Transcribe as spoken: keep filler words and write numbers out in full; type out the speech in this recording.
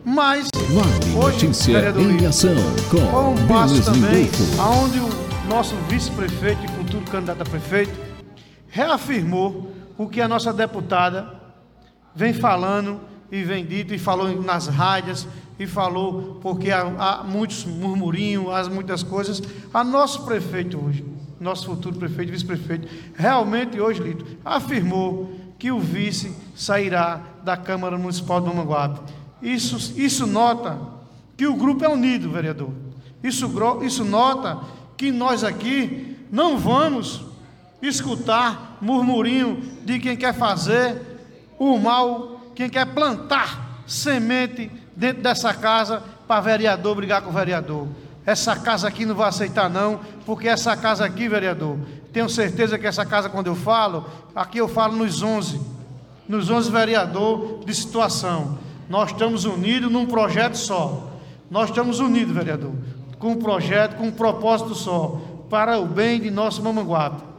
Mas Vale hoje, Notícia vereador em Lito, ação foi com um passo Denis também Lindolfo. aonde o nosso vice-prefeito e futuro candidato a prefeito reafirmou o que a nossa deputada vem falando e vem dito e falou nas rádios e falou porque há, há muitos murmurinhos, há muitas coisas. A nosso prefeito hoje, nosso futuro prefeito e vice-prefeito, realmente hoje, Lito, afirmou que o vice sairá da Câmara Municipal de Mamanguape. Isso, isso nota que o grupo é unido, vereador. Isso, isso nota que nós aqui não vamos escutar murmurinho de quem quer fazer o mal, quem quer plantar semente dentro dessa casa para vereador brigar com o vereador. Essa casa aqui não vai aceitar não, porque essa casa aqui, vereador, tenho certeza que essa casa, quando eu falo, aqui eu falo nos onze, nos onze vereadores de situação. Nós estamos unidos num projeto só. Nós estamos unidos, vereador, com um projeto, com um propósito só, para o bem de nosso Mamanguape.